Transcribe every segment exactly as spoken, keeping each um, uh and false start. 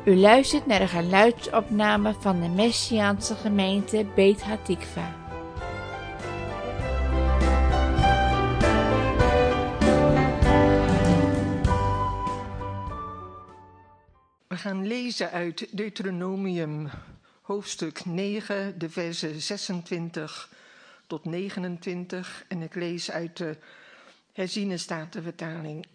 U luistert naar de geluidsopname van de Messiaanse gemeente Beit Hatikva. We gaan lezen uit Deuteronomium hoofdstuk negen, de versen zesentwintig tot negenentwintig. En ik lees uit de herziene statenvertaling.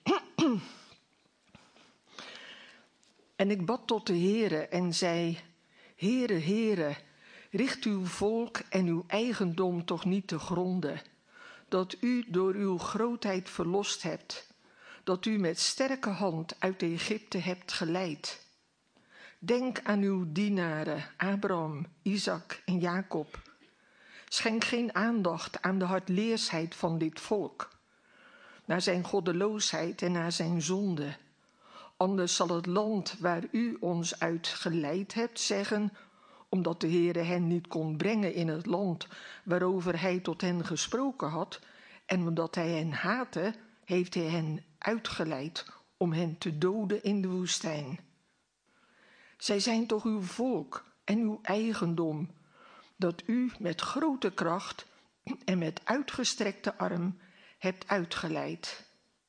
En ik bad tot de Heere en zei: Heere, Heere, richt uw volk en uw eigendom toch niet te gronden, dat u door uw grootheid verlost hebt, dat u met sterke hand uit Egypte hebt geleid. Denk aan uw dienaren Abraham, Isaac en Jacob. Schenk geen aandacht aan de hardleersheid van dit volk, naar zijn goddeloosheid en naar zijn zonde. Anders zal het land waar u ons uit geleid hebt zeggen, omdat de Heere hen niet kon brengen in het land waarover hij tot hen gesproken had, en omdat hij hen haatte, heeft hij hen uitgeleid om hen te doden in de woestijn. Zij zijn toch uw volk en uw eigendom, dat u met grote kracht en met uitgestrekte arm hebt uitgeleid.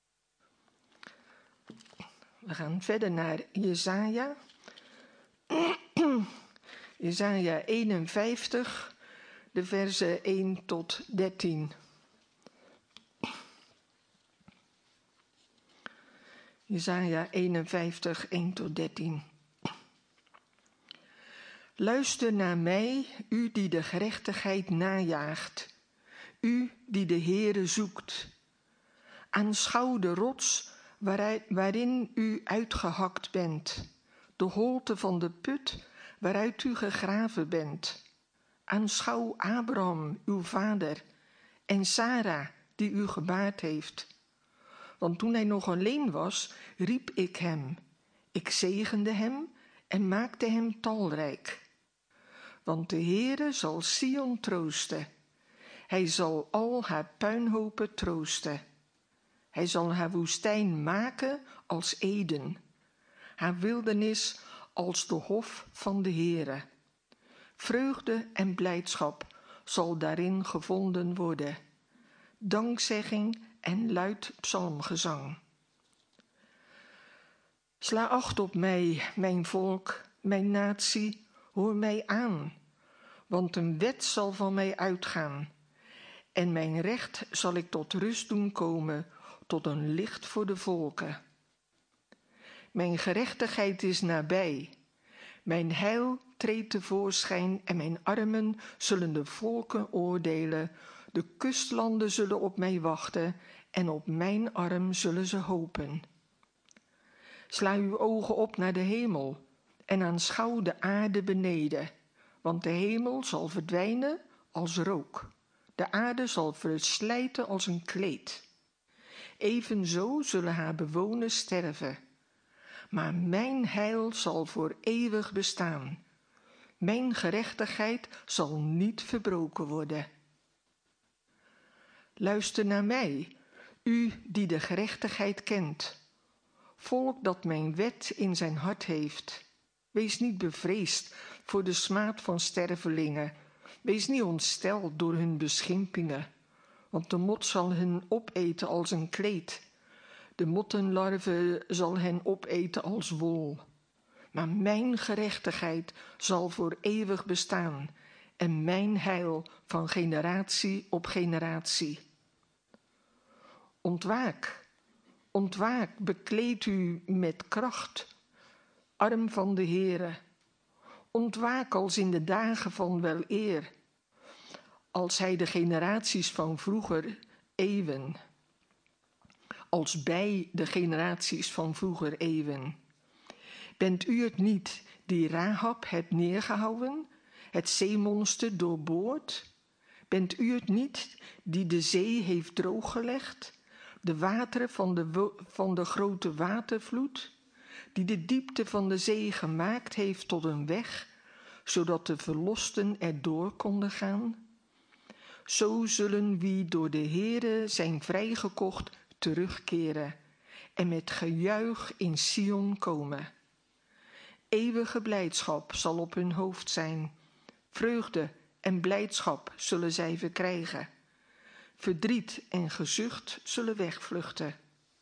We gaan verder naar Jesaja. Jesaja eenenvijftig, de versen één tot dertien. Jesaja eenenvijftig, één tot dertien. Luister naar mij, u die de gerechtigheid najaagt, u die de Heere zoekt. Aanschouw de rots waarin u uitgehakt bent, de holte van de put waaruit u gegraven bent. Aanschouw Abraham, uw vader, en Sara, die u gebaard heeft. Want toen hij nog alleen was, riep ik hem. Ik zegende hem en maakte hem talrijk. Want de Heere zal Sion troosten. Hij zal al haar puinhopen troosten. Hij zal haar woestijn maken als Eden, haar wildernis als de hof van de Heere. Vreugde en blijdschap zal daarin gevonden worden, dankzegging en luid psalmgezang. Sla acht op mij, mijn volk, mijn natie, hoor mij aan, want een wet zal van mij uitgaan, en mijn recht zal ik tot rust doen komen, tot een licht voor de volken. Mijn gerechtigheid is nabij, mijn heil treedt tevoorschijn en mijn armen zullen de volken oordelen. De kustlanden zullen op mij wachten en op mijn arm zullen ze hopen. Sla uw ogen op naar de hemel en aanschouw de aarde beneden, want de hemel zal verdwijnen als rook, de aarde zal verslijten als een kleed. Evenzo zullen haar bewoners sterven. Maar mijn heil zal voor eeuwig bestaan. Mijn gerechtigheid zal niet verbroken worden. Luister naar mij, u die de gerechtigheid kent. Volk dat mijn wet in zijn hart heeft. Wees niet bevreesd voor de smaad van stervelingen. Wees niet ontsteld door hun beschimpingen. Want de mot zal hen opeten als een kleed. De mottenlarve zal hen opeten als wol. Maar mijn gerechtigheid zal voor eeuwig bestaan en mijn heil van generatie op generatie. Ontwaak, ontwaak, bekleed u met kracht, arm van de Heere. Ontwaak als in de dagen van weleer, als hij de generaties van vroeger eeuwen, als bij de generaties van vroeger eeuwen. Bent u het niet die Rahab hebt neergehouden, het zeemonster doorboord? Bent u het niet die de zee heeft drooggelegd, de wateren van de, van de grote watervloed, die de diepte van de zee gemaakt heeft tot een weg, zodat de verlosten erdoor konden gaan? Zo zullen wie door de Heere zijn vrijgekocht terugkeren en met gejuich in Sion komen. Eeuwige blijdschap zal op hun hoofd zijn. Vreugde en blijdschap zullen zij verkrijgen. Verdriet en gezucht zullen wegvluchten.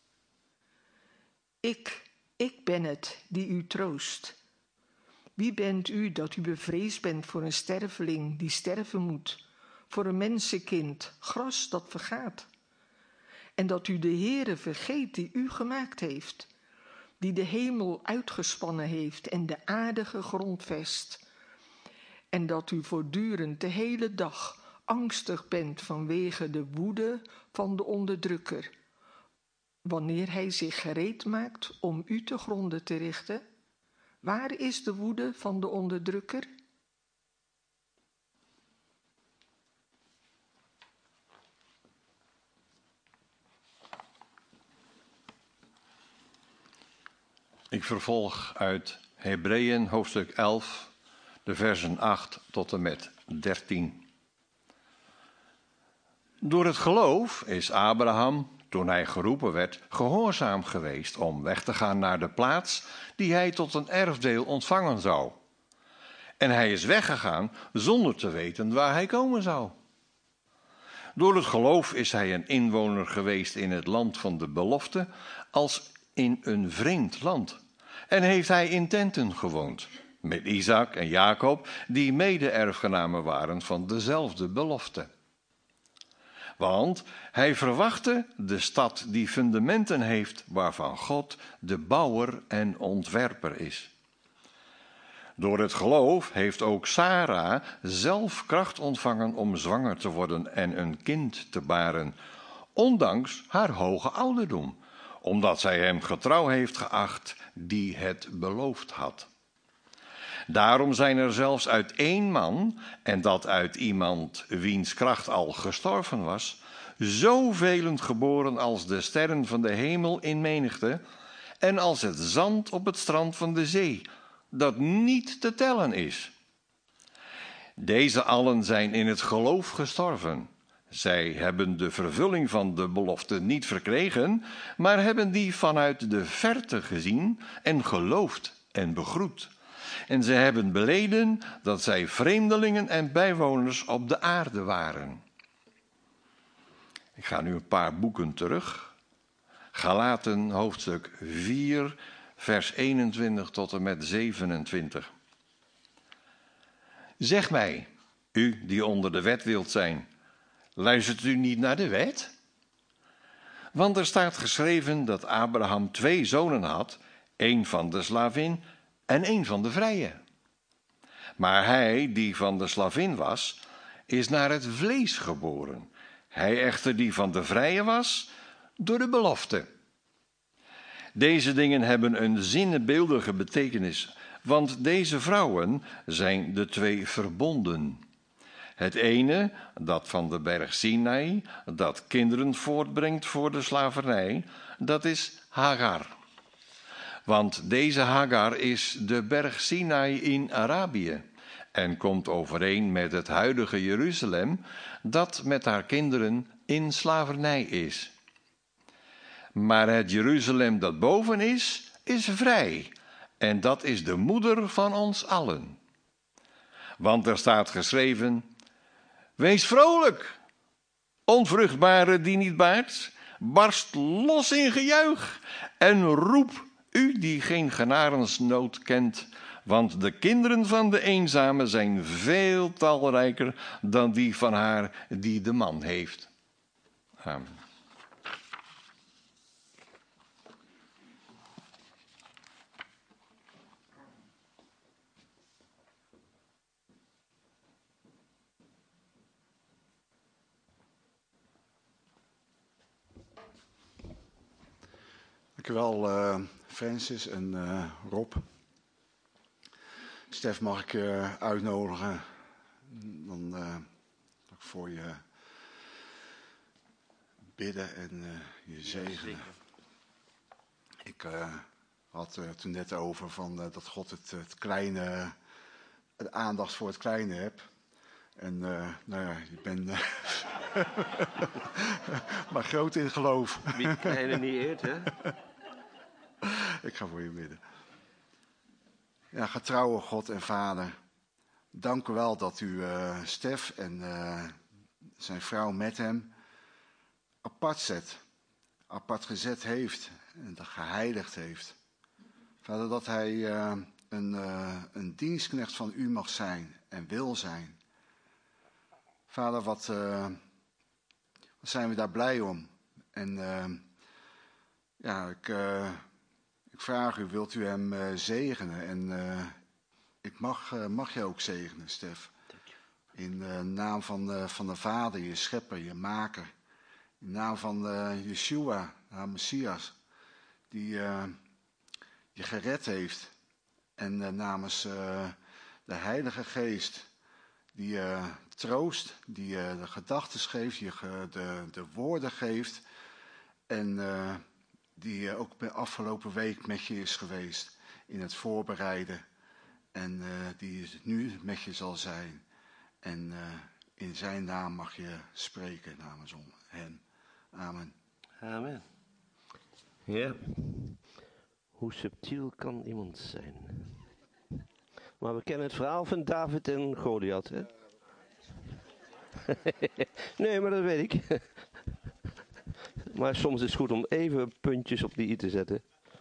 Ik, ik ben het die u troost. Wie bent u dat u bevreesd bent voor een sterveling die sterven moet, voor een mensenkind, gras dat vergaat? En dat u de Heere vergeet die u gemaakt heeft, die de hemel uitgespannen heeft en de aarde gegrondvest. En dat u voortdurend de hele dag angstig bent vanwege de woede van de onderdrukker, wanneer hij zich gereed maakt om u te gronden te richten. Waar is de woede van de onderdrukker? Ik vervolg uit Hebreeën hoofdstuk elf, de versen acht tot en met dertien. Door het geloof is Abraham, toen hij geroepen werd, gehoorzaam geweest om weg te gaan naar de plaats die hij tot een erfdeel ontvangen zou. En hij is weggegaan zonder te weten waar hij komen zou. Door het geloof is hij een inwoner geweest in het land van de belofte, als in een vreemd land. En heeft hij in tenten gewoond, met Isaac en Jacob, die mede-erfgenamen waren van dezelfde belofte. Want hij verwachtte de stad die fundamenten heeft, waarvan God de bouwer en ontwerper is. Door het geloof heeft ook Sara zelf kracht ontvangen om zwanger te worden en een kind te baren, ondanks haar hoge ouderdom, omdat zij hem getrouw heeft geacht die het beloofd had. Daarom zijn er zelfs uit één man, en dat uit iemand wiens kracht al gestorven was, zoveel geboren als de sterren van de hemel in menigte en als het zand op het strand van de zee, dat niet te tellen is. Deze allen zijn in het geloof gestorven. Zij hebben de vervulling van de belofte niet verkregen, maar hebben die vanuit de verte gezien en geloofd en begroet. En ze hebben beleden dat zij vreemdelingen en bijwoners op de aarde waren. Ik ga nu een paar boeken terug. Galaten hoofdstuk vier, vers eenentwintig tot en met zevenentwintig. Zeg mij, u die onder de wet wilt zijn, luistert u niet naar de wet? Want er staat geschreven dat Abraham twee zonen had, één van de slavin en één van de vrije. Maar hij, die van de slavin was, is naar het vlees geboren. Hij echter, die van de vrije was, door de belofte. Deze dingen hebben een zinnebeeldige betekenis, want deze vrouwen zijn de twee verbonden. Het ene, dat van de berg Sinai, dat kinderen voortbrengt voor de slavernij, dat is Hagar. Want deze Hagar is de berg Sinai in Arabië en komt overeen met het huidige Jeruzalem, dat met haar kinderen in slavernij is. Maar het Jeruzalem dat boven is, is vrij, en dat is de moeder van ons allen. Want er staat geschreven: wees vrolijk, onvruchtbare die niet baart, barst los in gejuich en roep, u die geen genadensnood kent, want de kinderen van de eenzame zijn veel talrijker dan die van haar die de man heeft. Amen. Dankjewel uh, Francis en uh, Rob. Stef, mag ik je uitnodigen dan uh, voor je bidden en uh, je zegenen. Ik uh, had het uh, toen net over van, uh, dat God het, het kleine, de aandacht voor het kleine hebt. En uh, nou ja, je bent uh, maar groot in geloof. Wie het kleine niet eert, hè? Ik ga voor je bidden. Ja, getrouwe God en Vader, dank u wel dat u uh, Stef en uh, zijn vrouw met hem apart zet. Apart gezet heeft en dat geheiligd heeft. Vader, dat hij uh, een, uh, een dienstknecht van u mag zijn en wil zijn. Vader, wat, uh, wat zijn we daar blij om. En uh, ja, ik, uh, ik vraag u, wilt u hem uh, zegenen? En uh, ik mag, uh, mag je ook zegenen, Stef. In de uh, naam van, uh, van de Vader, je schepper, je maker. In de naam van uh, Yeshua, haar Messias, die uh, je gered heeft. En uh, namens uh, de Heilige Geest, die uh, troost, die uh, de gedachten geeft, die ge, de, de woorden geeft. En uh, die uh, ook de afgelopen week met je is geweest in het voorbereiden. En uh, die nu met je zal zijn. En uh, in zijn naam mag je spreken namens hen. Amen. Amen. Ja, hoe subtiel kan iemand zijn? Maar we kennen het verhaal van David en Goliath, hè? Nee, maar dat weet ik. Maar soms is het goed om even puntjes op die i te zetten.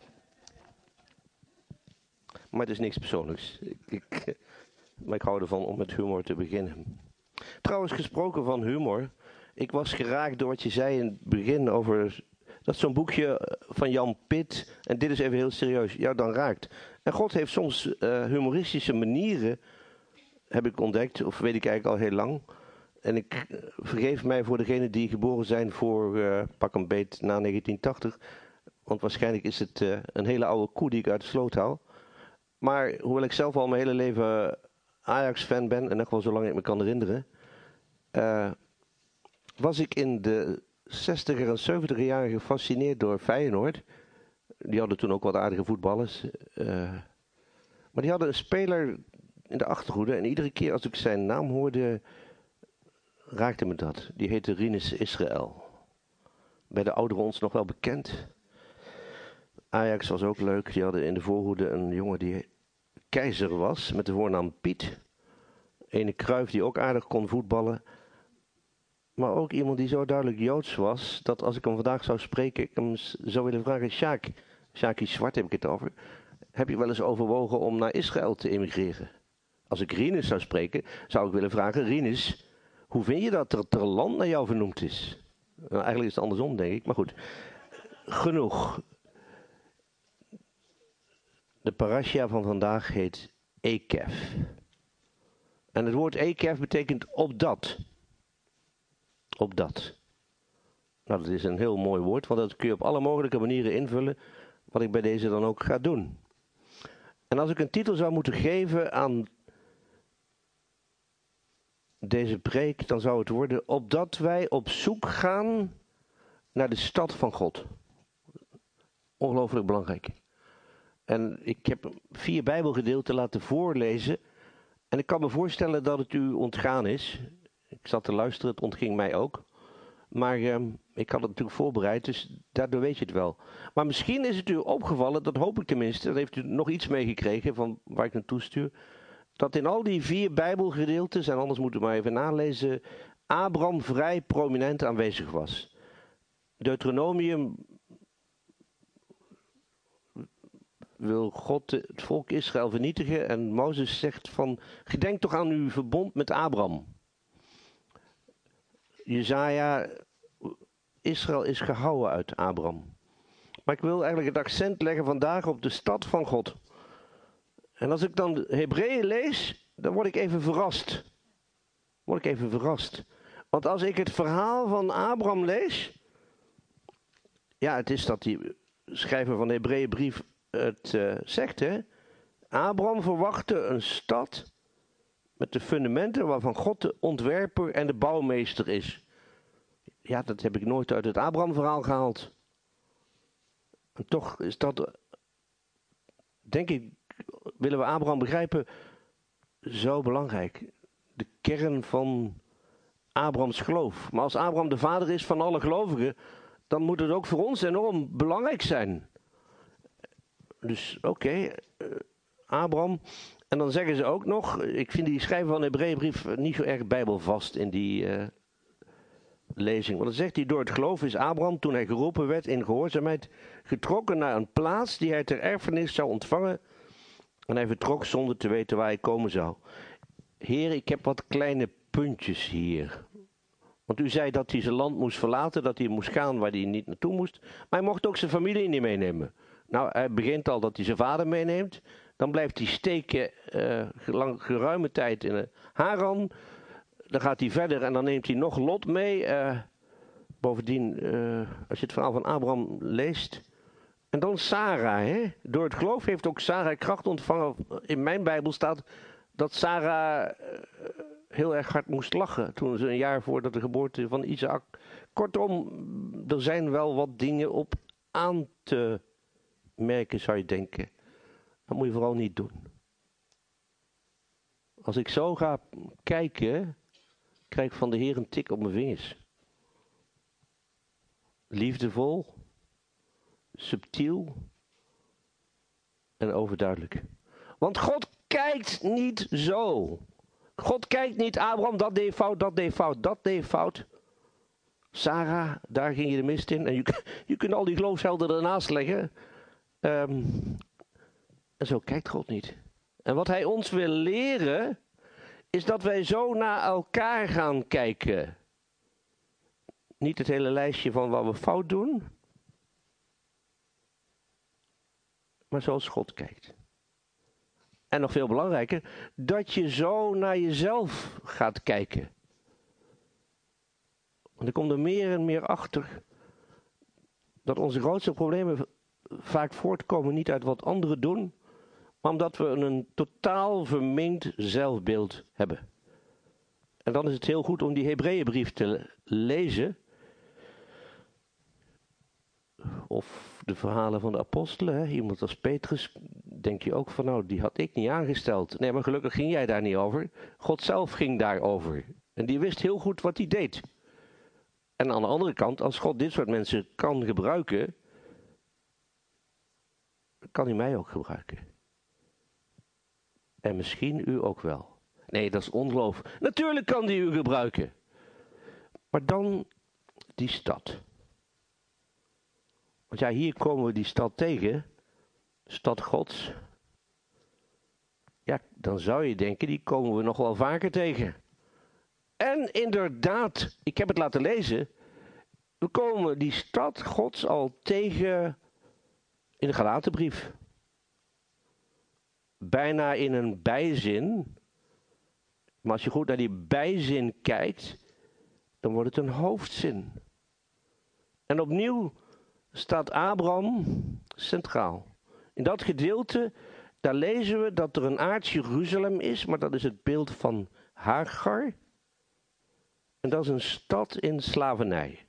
Maar het is niks persoonlijks. Ik, ik, maar ik hou ervan om met humor te beginnen. Trouwens, gesproken van humor. Ik was geraakt door wat je zei in het begin over dat zo'n boekje van Jan Pitt, en dit is even heel serieus, jou dan raakt. En God heeft soms uh, humoristische manieren, heb ik ontdekt, of weet ik eigenlijk al heel lang. En ik uh, vergeef mij voor degenen die geboren zijn voor uh, pak een beet na negentien tachtig. Want waarschijnlijk is het uh, een hele oude koe die ik uit de sloot haal. Maar hoewel ik zelf al mijn hele leven Ajax-fan ben, en echt wel zolang ik me kan herinneren, uh, was ik in de zestiger en zeventiger jaren gefascineerd door Feyenoord. Die hadden toen ook wat aardige voetballers. Uh, maar die hadden een speler in de achterhoede. En iedere keer als ik zijn naam hoorde, raakte me dat. Die heette Rinus Israël. Bij de ouderen ons nog wel bekend. Ajax was ook leuk. Die hadden in de voorhoede een jongen die keizer was. Met de voornaam Piet. Ene Cruijff die ook aardig kon voetballen. Maar ook iemand die zo duidelijk Joods was, dat als ik hem vandaag zou spreken, ik hem zou willen vragen, Sjaak, Sjaakie Zwart heb ik het over, heb je wel eens overwogen om naar Israël te emigreren? Als ik Rinus zou spreken, zou ik willen vragen, Rinus, hoe vind je dat er er een land naar jou vernoemd is? Nou, eigenlijk is het andersom, denk ik, maar goed. Genoeg. De parasha van vandaag heet Ekef. En het woord Ekef betekent opdat. Op dat. Nou, dat is een heel mooi woord, want dat kun je op alle mogelijke manieren invullen, wat ik bij deze dan ook ga doen. En als ik een titel zou moeten geven aan deze preek, dan zou het worden, opdat wij op zoek gaan naar de stad van God. Ongelooflijk belangrijk. En ik heb vier Bijbelgedeelten laten voorlezen, en ik kan me voorstellen dat het u ontgaan is. Ik zat te luisteren, het ontging mij ook. Maar uh, ik had het natuurlijk voorbereid, dus daardoor weet je het wel. Maar misschien is het u opgevallen, dat hoop ik tenminste, dat heeft u nog iets meegekregen van waar ik naartoe stuur, dat in al die vier Bijbelgedeelten, en anders moeten we maar even nalezen, Abraham vrij prominent aanwezig was. Deuteronomium wil God het volk Israël vernietigen en Mozes zegt van, gedenk toch aan uw verbond met Abraham. Jesaja, Israël is gehouden uit Abraham. Maar ik wil eigenlijk het accent leggen vandaag op de stad van God. En als ik dan Hebreeën lees, dan word ik even verrast. Word ik even verrast. Want als ik het verhaal van Abraham lees, ja, het is dat die schrijver van de Hebreeënbrief het uh, zegt, hè. Abraham verwachtte een stad met de fundamenten waarvan God de ontwerper en de bouwmeester is. Ja, dat heb ik nooit uit het Abraham-verhaal gehaald. En toch is dat, denk ik, willen we Abraham begrijpen, zo belangrijk. De kern van Abrahams geloof. Maar als Abraham de vader is van alle gelovigen, dan moet het ook voor ons enorm belangrijk zijn. Dus oké, okay, Abraham. En dan zeggen ze ook nog, ik vind die schrijver van de Hebreeënbrief niet zo erg bijbelvast in die uh, lezing. Want dan zegt hij, door het geloof is Abraham, toen hij geroepen werd in gehoorzaamheid, getrokken naar een plaats die hij ter erfenis zou ontvangen. En hij vertrok zonder te weten waar hij komen zou. Heer, ik heb wat kleine puntjes hier. Want u zei dat hij zijn land moest verlaten, dat hij moest gaan waar hij niet naartoe moest. Maar hij mocht ook zijn familie niet meenemen. Nou, hij begint al dat hij zijn vader meeneemt. Dan blijft hij steken uh, lang, geruime tijd in uh, Haran. Dan gaat hij verder en dan neemt hij nog Lot mee. Uh, bovendien, uh, als je het verhaal van Abraham leest. En dan Sarah. Hè? Door het geloof heeft ook Sarah kracht ontvangen. In mijn Bijbel staat dat Sarah uh, heel erg hard moest lachen. Toen ze een jaar voordat de geboorte van Isaac. Kortom, er zijn wel wat dingen op aan te merken, zou je denken. Dat moet je vooral niet doen. Als ik zo ga kijken, krijg ik van de Heer een tik op mijn vingers. Liefdevol, subtiel en overduidelijk. Want God kijkt niet zo. God kijkt niet, Abraham, dat deed fout, dat deed fout, dat deed fout. Sarah, daar ging je de mist in. En je, je kunt al die geloofshelden ernaast leggen. Um, en zo kijkt God niet. En wat hij ons wil leren, is dat wij zo naar elkaar gaan kijken. Niet het hele lijstje van wat we fout doen, maar zoals God kijkt. En nog veel belangrijker, dat je zo naar jezelf gaat kijken. Want ik kom er meer en meer achter dat onze grootste problemen vaak voortkomen niet uit wat anderen doen, maar omdat we een totaal verminkt zelfbeeld hebben. En dan is het heel goed om die Hebreeënbrief te lezen. Of de verhalen van de apostelen. Hè? Iemand als Petrus, denk je ook van nou, die had ik niet aangesteld. Nee, maar gelukkig ging jij daar niet over. God zelf ging daarover. En die wist heel goed wat hij deed. En aan de andere kant, als God dit soort mensen kan gebruiken, kan hij mij ook gebruiken. En misschien u ook wel. Nee, dat is ongeloof. Natuurlijk kan hij u gebruiken. Maar dan die stad. Want ja, hier komen we die stad tegen. Stad Gods. Ja, dan zou je denken, die komen we nog wel vaker tegen. En inderdaad, ik heb het laten lezen. We komen die stad Gods al tegen in de Galatenbrief. Bijna in een bijzin. Maar als je goed naar die bijzin kijkt, dan wordt het een hoofdzin. En opnieuw staat Abraham centraal. In dat gedeelte, daar lezen we dat er een aards Jeruzalem is, maar dat is het beeld van Hagar. En dat is een stad in slavernij.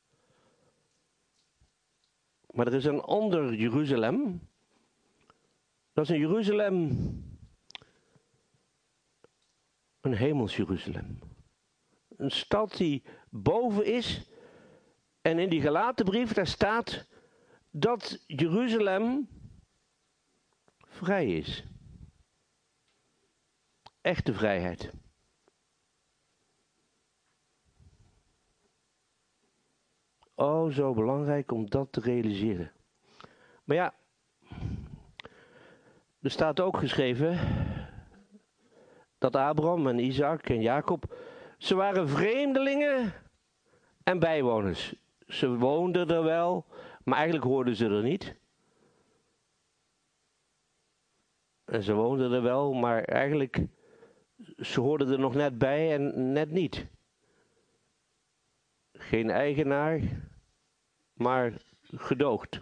Maar er is een ander Jeruzalem. Dat is een Jeruzalem, een hemels Jeruzalem. Een stad die boven is. En in die Galatenbrief, daar staat dat Jeruzalem vrij is. Echte vrijheid. Oh, zo belangrijk om dat te realiseren. Maar ja, er staat ook geschreven dat Abraham en Isaac en Jacob, ze waren vreemdelingen en bijwoners. Ze woonden er wel, maar eigenlijk hoorden ze er niet. En ze woonden er wel, maar eigenlijk, ze hoorden er nog net bij en net niet. Geen eigenaar, maar gedoogd.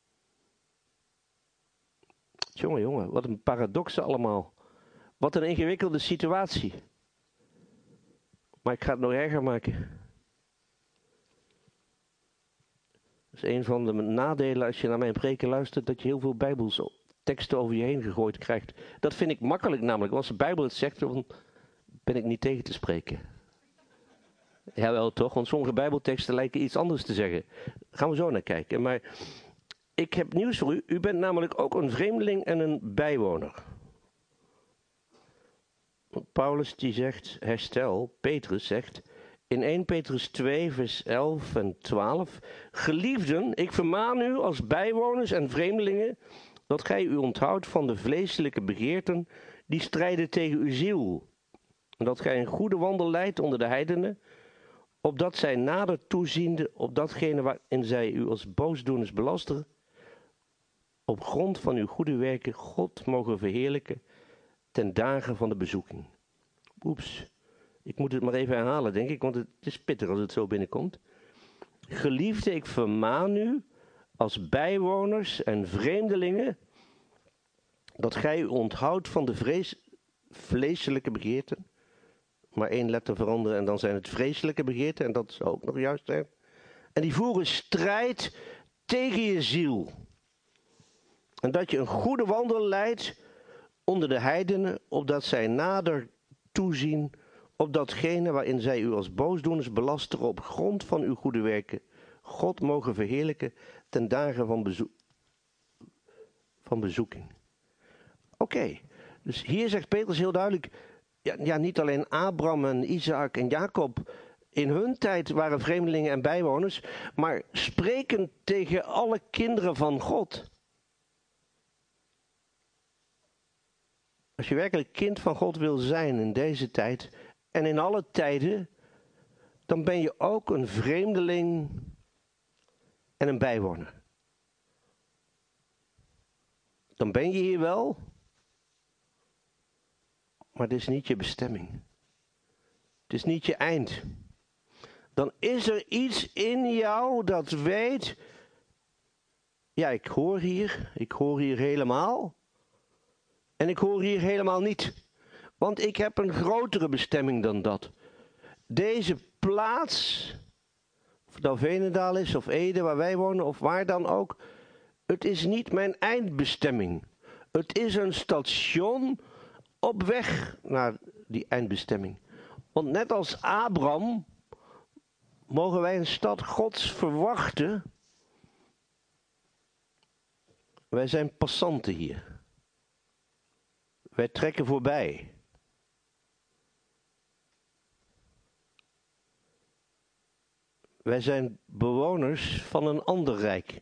Jongen, jongen, wat een paradoxe allemaal. Wat een ingewikkelde situatie. Maar ik ga het nog erger maken. Dat is een van de nadelen als je naar mijn preken luistert, dat je heel veel bijbelteksten over je heen gegooid krijgt. Dat vind ik makkelijk namelijk. Als de Bijbel het zegt, dan ben ik niet tegen te spreken. Jawel toch, want sommige bijbelteksten lijken iets anders te zeggen. Daar gaan we zo naar kijken. Maar ik heb nieuws voor u. U bent namelijk ook een vreemdeling en een bijwoner. Paulus die zegt, herstel, Petrus zegt, in eerste Petrus twee, vers elf en twaalf. Geliefden, ik vermaan u als bijwoners en vreemdelingen, dat gij u onthoudt van de vleeselijke begeerten, die strijden tegen uw ziel. En dat gij een goede wandel leidt onder de heidenen, opdat zij nader toeziende op datgene waarin zij u als boosdoeners belasteren, op grond van uw goede werken God mogen verheerlijken ten dagen van de bezoeking. Oeps, ik moet het maar even herhalen, denk ik, want het is pittig als het zo binnenkomt. Geliefde, ik vermaan u als bijwoners en vreemdelingen, dat gij u onthoudt van de vrees, vleeselijke begeerten. Maar één letter veranderen en dan zijn het vreselijke begeerten, en dat zou ook nog juist zijn. En die voeren strijd tegen je ziel. En dat je een goede wandel leidt onder de heidenen, opdat zij nader toezien op datgene waarin zij u als boosdoeners belasteren op grond van uw goede werken. God mogen verheerlijken ten dagen van, bezoek, van bezoeking. Oké, okay, dus hier zegt Petrus heel duidelijk, ja, ja, niet alleen Abraham en Isaac en Jacob in hun tijd waren vreemdelingen en bijwoners, maar spreken tegen alle kinderen van God. Als je werkelijk kind van God wil zijn in deze tijd en in alle tijden, dan ben je ook een vreemdeling en een bijwoner. Dan ben je hier wel, maar het is niet je bestemming. Het is niet je eind. Dan is er iets in jou dat weet, ja, ik hoor hier, ik hoor hier helemaal. En ik hoor hier helemaal niet. Want ik heb een grotere bestemming dan dat. Deze plaats, of het nou Veenendaal is of Ede waar wij wonen of waar dan ook. Het is niet mijn eindbestemming. Het is een station op weg naar die eindbestemming. Want net als Abraham mogen wij een stad Gods verwachten. Wij zijn passanten hier. Wij trekken voorbij. Wij zijn bewoners van een ander rijk.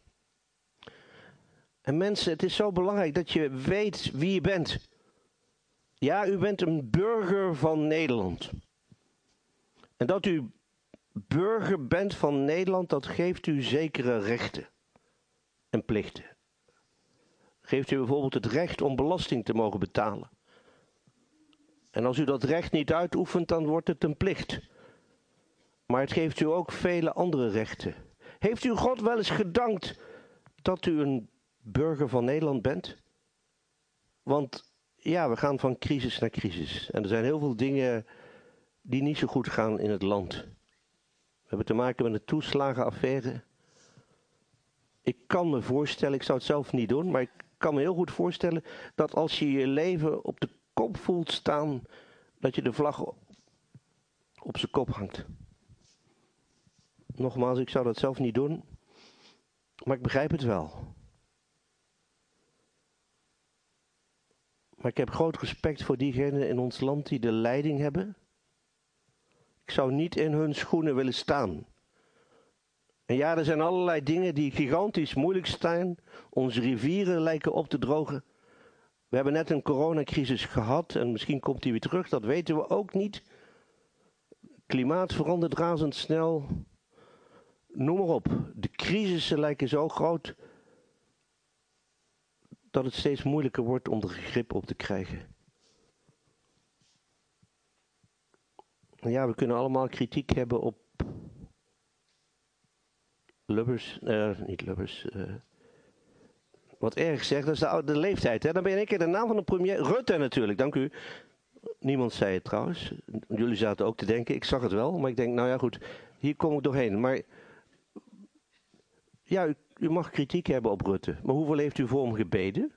En mensen, het is zo belangrijk dat je weet wie je bent. Ja, u bent een burger van Nederland. En dat u burger bent van Nederland, dat geeft u zekere rechten en plichten. Geeft u bijvoorbeeld het recht om belasting te mogen betalen. En als u dat recht niet uitoefent, dan wordt het een plicht. Maar het geeft u ook vele andere rechten. Heeft u God wel eens gedankt dat u een burger van Nederland bent? Want ja, we gaan van crisis naar crisis. En er zijn heel veel dingen die niet zo goed gaan in het land. We hebben te maken met een toeslagenaffaire. Ik kan me voorstellen, ik zou het zelf niet doen, maar ik kan me heel goed voorstellen dat als je je leven op de kop voelt staan, dat je de vlag op zijn kop hangt. Nogmaals, ik zou dat zelf niet doen, maar ik begrijp het wel. Maar ik heb groot respect voor diegenen in ons land die de leiding hebben. Ik zou niet in hun schoenen willen staan. En ja, er zijn allerlei dingen die gigantisch moeilijk staan. Onze rivieren lijken op te drogen. We hebben net een coronacrisis gehad en misschien komt die weer terug, dat weten we ook niet. Klimaat verandert razendsnel. Noem maar op. De crisissen lijken zo groot dat het steeds moeilijker wordt om er grip op te krijgen. En ja, we kunnen allemaal kritiek hebben op Lubbers, uh, niet Lubbers, uh, wat erg zegt, dat is de, de leeftijd. Hè? Dan ben ik in de naam van de premier, Rutte natuurlijk, dank u. Niemand zei het trouwens, jullie zaten ook te denken, ik zag het wel, maar ik denk, nou ja goed, hier kom ik doorheen. Maar ja, u, u mag kritiek hebben op Rutte, maar hoeveel heeft u voor hem gebeden?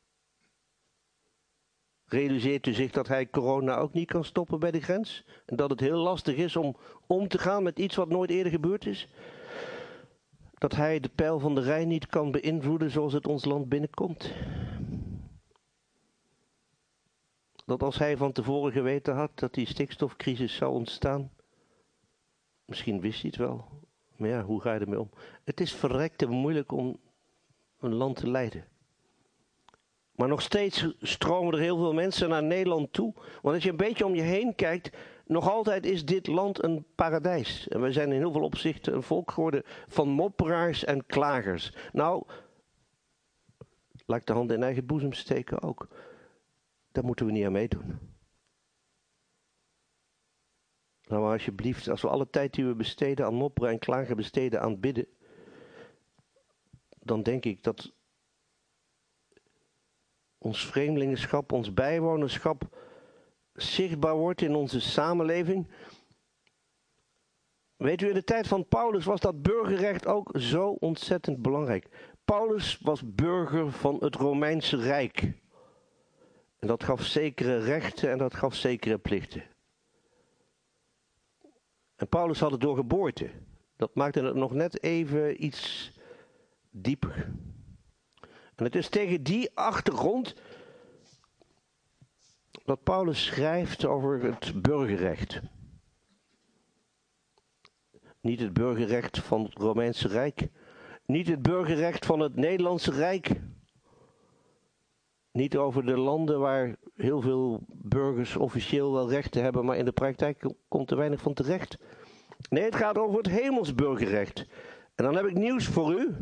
Realiseert u zich dat hij corona ook niet kan stoppen bij de grens? En dat het heel lastig is om om te gaan met iets wat nooit eerder gebeurd is? Dat hij de pijl van de Rijn niet kan beïnvloeden zoals het ons land binnenkomt? Dat dat als hij van tevoren geweten had dat die stikstofcrisis zou ontstaan, misschien wist hij het wel, maar ja, hoe ga je ermee om? Het is verrekte moeilijk om een land te leiden. Maar nog steeds stromen er heel veel mensen naar Nederland toe. Want als je een beetje om je heen kijkt, nog altijd is dit land een paradijs. En wij zijn in heel veel opzichten een volk geworden van mopperaars en klagers. Nou, laat ik de hand in eigen boezem steken ook. Daar moeten we niet aan meedoen. Nou, maar alsjeblieft, als we alle tijd die we besteden aan mopperen en klagen besteden aan bidden, dan denk ik dat ons vreemdelingenschap, ons bijwonerschap zichtbaar wordt in onze samenleving. Weet u, in de tijd van Paulus was dat burgerrecht ook zo ontzettend belangrijk. Paulus was burger van het Romeinse Rijk. En dat gaf zekere rechten en dat gaf zekere plichten. En Paulus had het door geboorte. Dat maakte het nog net even iets dieper. En het is tegen die achtergrond dat Paulus schrijft over het burgerrecht. Niet het burgerrecht van het Romeinse Rijk. Niet het burgerrecht van het Nederlandse Rijk. Niet over de landen waar heel veel burgers officieel wel rechten hebben, maar in de praktijk komt er weinig van terecht. Nee, het gaat over het hemels burgerrecht. En dan heb ik nieuws voor u.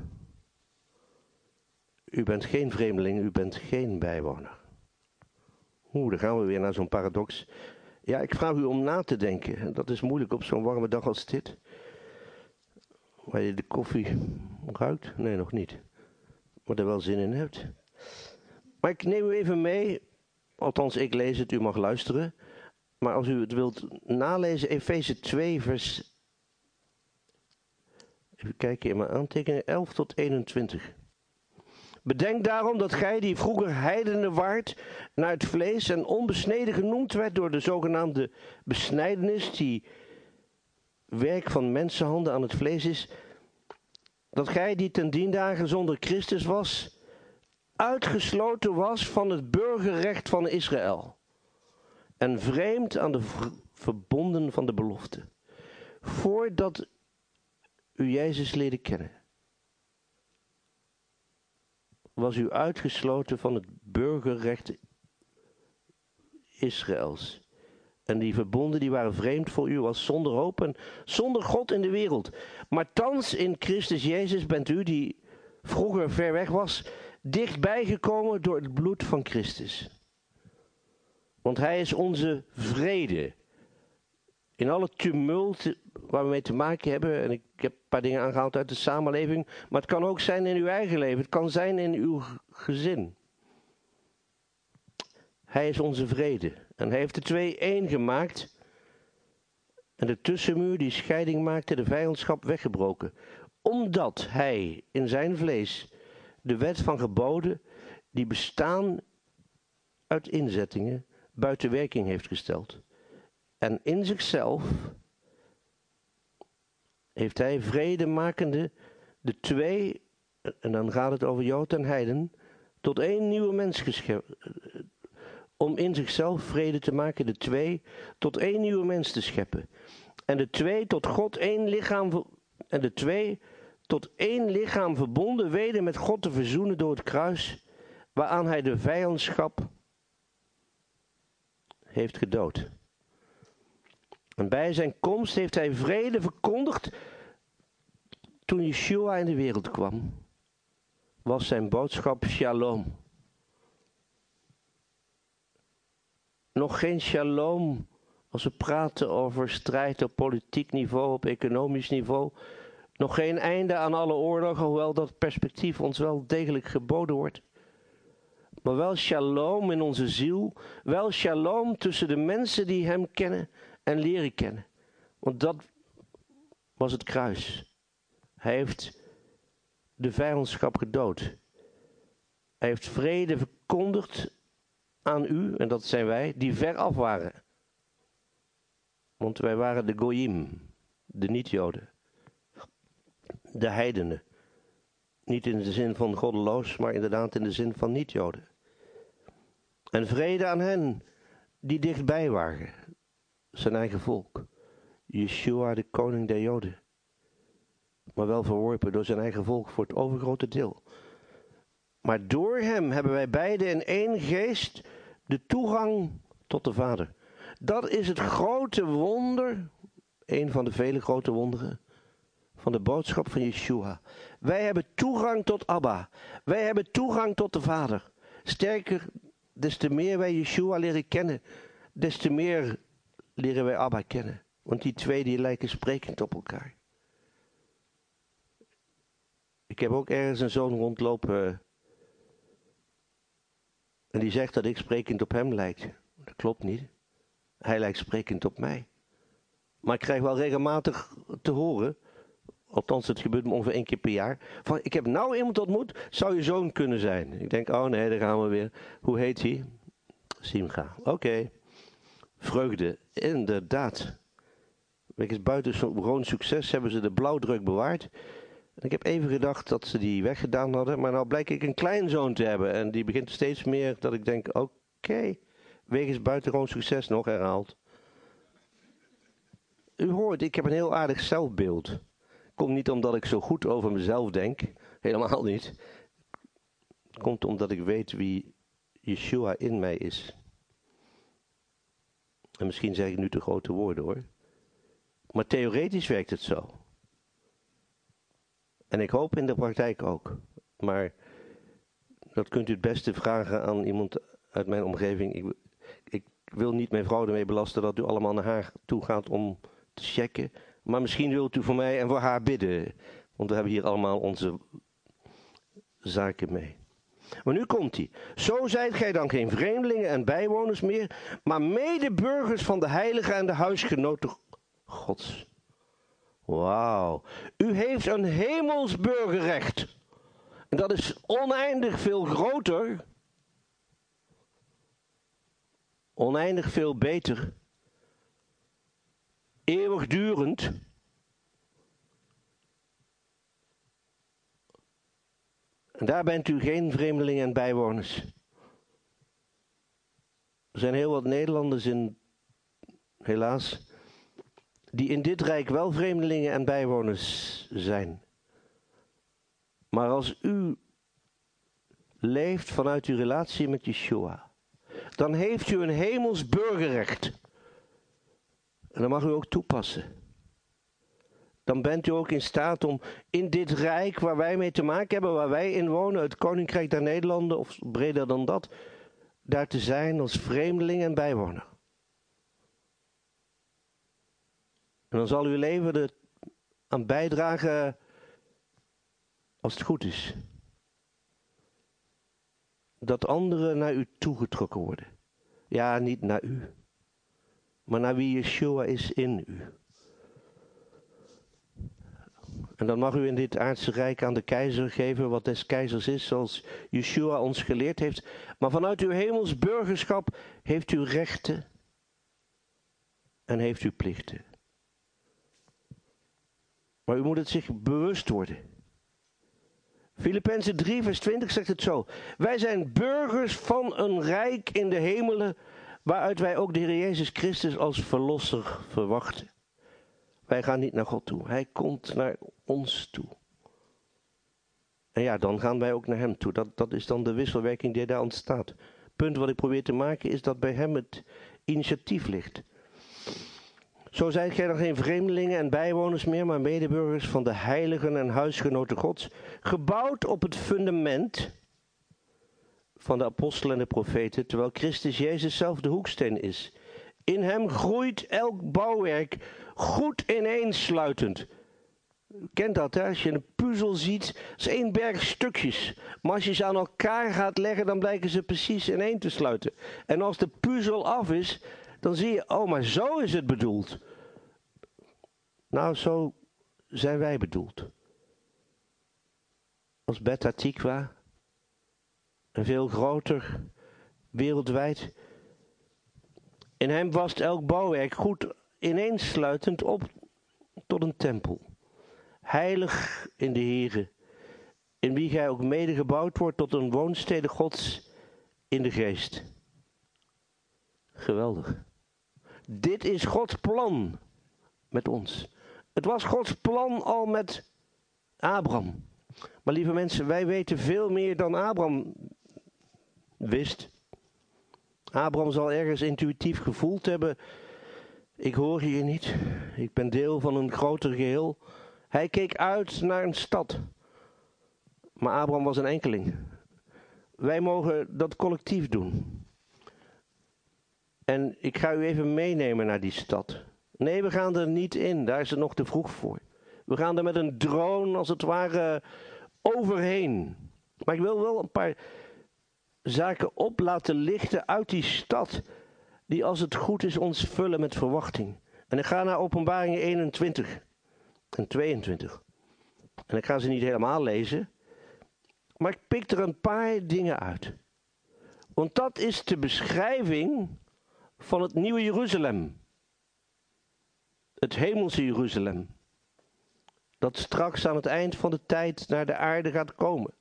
U bent geen vreemdeling, u bent geen bijwoner. Oeh, dan gaan we weer naar zo'n paradox. Ja, ik vraag u om na te denken. Dat is moeilijk op zo'n warme dag als dit. Waar je de koffie ruikt? Nee, nog niet. Maar er wel zin in hebt. Maar ik neem u even mee. Althans, ik lees het, u mag luisteren. Maar als u het wilt nalezen, Efeze twee, vers... Even kijken in mijn aantekeningen, elf tot eenentwintig. Bedenk daarom dat gij, die vroeger heidenen waart, naar het vlees en onbesneden genoemd werd door de zogenaamde besnijdenis, die werk van mensenhanden aan het vlees is, dat gij, die ten dien dagen zonder Christus was, uitgesloten was van het burgerrecht van Israël en vreemd aan de v- verbonden van de belofte, voordat u Jezus leerde kennen. Was u uitgesloten van het burgerrecht Israëls. En die verbonden die waren vreemd voor u, als zonder hoop en zonder God in de wereld. Maar thans in Christus Jezus bent u, die vroeger ver weg was, dichtbij gekomen door het bloed van Christus. Want hij is onze vrede. In alle tumult waar we mee te maken hebben, en ik heb een paar dingen aangehaald uit de samenleving, maar het kan ook zijn in uw eigen leven, het kan zijn in uw gezin. Hij is onze vrede. En hij heeft de twee één gemaakt. En de tussenmuur die scheiding maakte, de vijandschap weggebroken. Omdat hij in zijn vlees de wet van geboden, die bestaan uit inzettingen, buiten werking heeft gesteld. En in zichzelf heeft hij vredemakende de twee, en dan gaat het over Jood en Heiden, tot één nieuwe mens geschept. Om in zichzelf vrede te maken, de twee tot één nieuwe mens te scheppen. En de twee tot God één lichaam, en de twee tot één lichaam verbonden, weder met God te verzoenen door het kruis, waaraan hij de vijandschap heeft gedood. En bij zijn komst heeft hij vrede verkondigd. Toen Yeshua in de wereld kwam, was zijn boodschap shalom. Nog geen shalom als we praten over strijd op politiek niveau, op economisch niveau. Nog geen einde aan alle oorlogen, hoewel dat perspectief ons wel degelijk geboden wordt. Maar wel shalom in onze ziel, wel shalom tussen de mensen die hem kennen en leren kennen. Want dat was het kruis. Hij heeft de vijandschap gedood. Hij heeft vrede verkondigd aan u, en dat zijn wij, die ver af waren. Want wij waren de goyim, de niet-Joden. De heidenen. Niet in de zin van goddeloos, maar inderdaad in de zin van niet-Joden. En vrede aan hen die dichtbij waren. Zijn eigen volk. Yeshua, de koning der Joden. Maar wel verworpen door zijn eigen volk voor het overgrote deel. Maar door hem hebben wij beiden in één geest de toegang tot de Vader. Dat is het grote wonder, een van de vele grote wonderen, van de boodschap van Yeshua. Wij hebben toegang tot Abba. Wij hebben toegang tot de Vader. Sterker, des te meer wij Yeshua leren kennen, des te meer leren wij Abba kennen. Want die twee die lijken sprekend op elkaar. Ik heb ook ergens een zoon rondlopen en die zegt dat ik sprekend op hem lijk. Dat klopt niet. Hij lijkt sprekend op mij. Maar ik krijg wel regelmatig te horen, althans het gebeurt me ongeveer één keer per jaar, van ik heb nou iemand ontmoet, zou je zoon kunnen zijn? Ik denk, oh nee, daar gaan we weer. Hoe heet hij? Simcha. Oké. Okay. Vreugde, inderdaad. Wegens buitengewoon succes hebben ze de blauwdruk bewaard. En ik heb even gedacht dat ze die weggedaan hadden, maar nou blijk ik een kleinzoon te hebben. En die begint steeds meer dat ik denk, oké, okay, wegens buitengewoon succes nog herhaald. U hoort, ik heb een heel aardig zelfbeeld. Komt niet omdat ik zo goed over mezelf denk, helemaal niet. Het komt omdat ik weet wie Yeshua in mij is. En misschien zeg ik nu te grote woorden hoor. Maar theoretisch werkt het zo. En ik hoop in de praktijk ook. Maar dat kunt u het beste vragen aan iemand uit mijn omgeving. Ik, ik wil niet mijn vrouw ermee belasten dat u allemaal naar haar toe gaat om te checken. Maar misschien wilt u voor mij en voor haar bidden. Want we hebben hier allemaal onze zaken mee. Maar nu komt hij. Zo zijt gij dan geen vreemdelingen en bijwoners meer, maar medeburgers van de heilige en de huisgenoten Gods. Wauw. U heeft een hemels burgerrecht. En dat is oneindig veel groter. Oneindig veel beter. Eeuwigdurend. En daar bent u geen vreemdelingen en bijwoners. Er zijn heel wat Nederlanders in, helaas, die in dit rijk wel vreemdelingen en bijwoners zijn. Maar als u leeft vanuit uw relatie met Yeshua, dan heeft u een hemels burgerrecht. En dat mag u ook toepassen. Dan bent u ook in staat om in dit rijk waar wij mee te maken hebben, waar wij in wonen, het Koninkrijk der Nederlanden, of breder dan dat, daar te zijn als vreemdeling en bijwoner. En dan zal uw leven er aan bijdragen als het goed is. Dat anderen naar u toegetrokken worden. Ja, niet naar u, maar naar wie Yeshua is in u. En dan mag u in dit aardse rijk aan de keizer geven wat des keizers is, zoals Yeshua ons geleerd heeft. Maar vanuit uw hemels burgerschap heeft u rechten en heeft u plichten. Maar u moet het zich bewust worden. Filippenzen drie vers twintig zegt het zo. Wij zijn burgers van een rijk in de hemelen, waaruit wij ook de Heer Jezus Christus als verlosser verwachten. Wij gaan niet naar God toe. Hij komt naar ons toe. En ja, dan gaan wij ook naar hem toe. Dat, dat is dan de wisselwerking die daar ontstaat. Het punt wat ik probeer te maken is dat bij hem het initiatief ligt. Zo zijt gij dan geen vreemdelingen en bijwoners meer, maar medeburgers van de heiligen en huisgenoten Gods, gebouwd op het fundament van de apostelen en de profeten, terwijl Christus Jezus zelf de hoeksteen is. In hem groeit elk bouwwerk goed ineensluitend. U kent dat, hè? Als je een puzzel ziet, dat is één berg stukjes. Maar als je ze aan elkaar gaat leggen, dan blijken ze precies ineen te sluiten. En als de puzzel af is, dan zie je, oh, maar zo is het bedoeld. Nou, zo zijn wij bedoeld. Als Beth Tikwa, en veel groter, wereldwijd. In hem was elk bouwwerk goed ineensluitend op tot een tempel. Heilig in de Here, in wie gij ook mede gebouwd wordt tot een woonstede Gods in de geest. Geweldig. Dit is Gods plan met ons. Het was Gods plan al met Abraham. Maar lieve mensen, wij weten veel meer dan Abraham wist. Abraham zal ergens intuïtief gevoeld hebben: ik hoor hier niet. Ik ben deel van een groter geheel. Hij keek uit naar een stad. Maar Abraham was een enkeling. Wij mogen dat collectief doen. En ik ga u even meenemen naar die stad. Nee, we gaan er niet in. Daar is het nog te vroeg voor. We gaan er met een drone als het ware overheen. Maar ik wil wel een paar zaken op laten lichten uit die stad, die als het goed is ons vullen met verwachting. En ik ga naar Openbaringen eenentwintig en tweeëntwintig. En ik ga ze niet helemaal lezen, maar ik pik er een paar dingen uit. Want dat is de beschrijving van het nieuwe Jeruzalem. Het hemelse Jeruzalem. Dat straks aan het eind van de tijd naar de aarde gaat komen.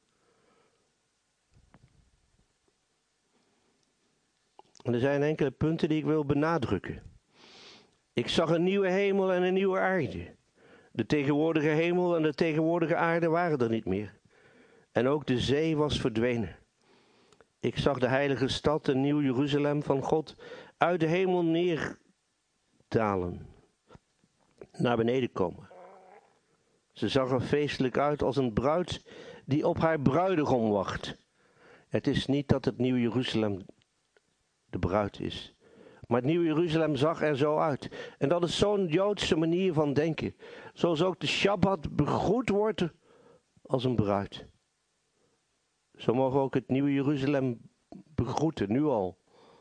En er zijn enkele punten die ik wil benadrukken. Ik zag een nieuwe hemel en een nieuwe aarde. De tegenwoordige hemel en de tegenwoordige aarde waren er niet meer. En ook de zee was verdwenen. Ik zag de heilige stad, een nieuw Jeruzalem van God, uit de hemel neerdalen. Naar beneden komen. Ze zag er feestelijk uit als een bruid die op haar bruidegom wacht. Het is niet dat het nieuwe Jeruzalem de bruid is. Maar het nieuwe Jeruzalem zag er zo uit. En dat is zo'n Joodse manier van denken. Zoals ook de Shabbat begroet wordt als een bruid. Zo mogen we ook het nieuwe Jeruzalem begroeten, nu al.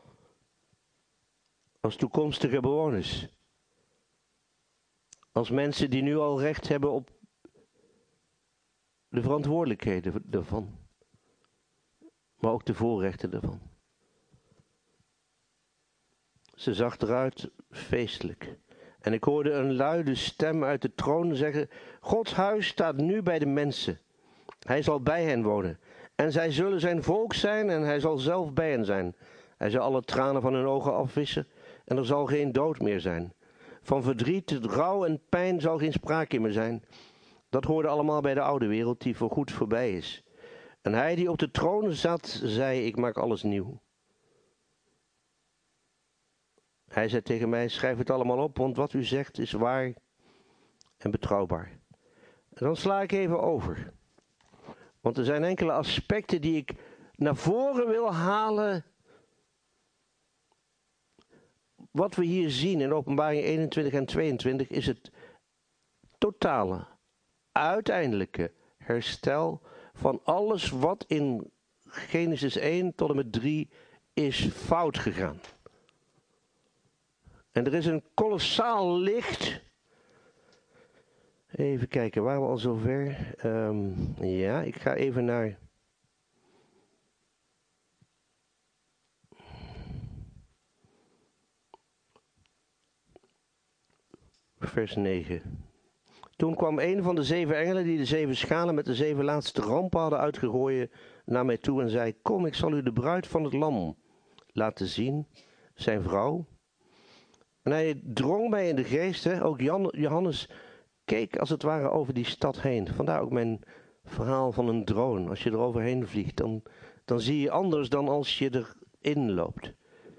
Als toekomstige bewoners. Als mensen die nu al recht hebben op de verantwoordelijkheden daarvan. Maar ook de voorrechten daarvan. Ze zag eruit feestelijk. En ik hoorde een luide stem uit de troon zeggen: Gods huis staat nu bij de mensen. Hij zal bij hen wonen. En zij zullen zijn volk zijn en hij zal zelf bij hen zijn. Hij zal alle tranen van hun ogen afwissen en er zal geen dood meer zijn. Van verdriet, rouw en pijn zal geen sprake meer zijn. Dat hoorde allemaal bij de oude wereld die voorgoed voorbij is. En hij die op de troon zat, zei: ik maak alles nieuw. Hij zei tegen mij: schrijf het allemaal op, want wat u zegt is waar en betrouwbaar. En dan sla ik even over. Want er zijn enkele aspecten die ik naar voren wil halen. Wat we hier zien in Openbaring eenentwintig en tweeëntwintig is het totale, uiteindelijke herstel van alles wat in Genesis één tot en met drie is fout gegaan. En er is een kolossaal licht. Even kijken, waren we al zover? Um, ja, ik ga even naar vers negen. Toen kwam een van de zeven engelen die de zeven schalen met de zeven laatste rampen hadden uitgegooid naar mij toe en zei: kom, ik zal u de bruid van het lam laten zien, zijn vrouw. En hij drong mij in de geest, hè. Ook Jan, Johannes keek als het ware over die stad heen. Vandaar ook mijn verhaal van een drone. Als je er overheen vliegt, dan, dan zie je anders dan als je erin loopt.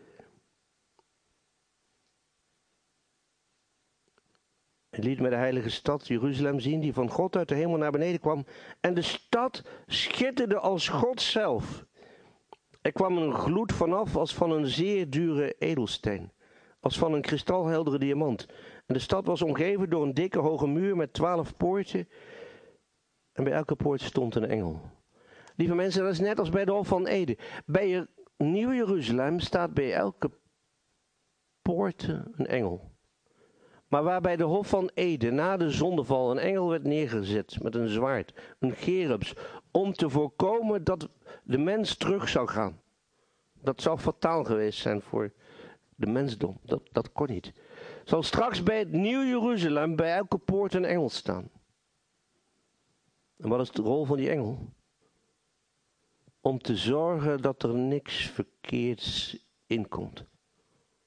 Hij liet me de heilige stad Jeruzalem zien, die van God uit de hemel naar beneden kwam. En de stad schitterde als God zelf. Er kwam een gloed vanaf als van een zeer dure edelsteen. Als van een kristalheldere diamant. En de stad was omgeven door een dikke hoge muur met twaalf poorten. En bij elke poort stond een engel. Lieve mensen, dat is net als bij de Hof van Eden. Bij het nieuwe Jeruzalem staat bij elke poort een engel. Maar waar bij de Hof van Eden na de zondeval een engel werd neergezet met een zwaard, een gerubs, om te voorkomen dat de mens terug zou gaan. Dat zou fataal geweest zijn voor de mensdom. Dat, dat kon niet. Zal straks bij het nieuw Jeruzalem bij elke poort een engel staan. En wat is de rol van die engel? Om te zorgen dat er niks verkeerds in komt.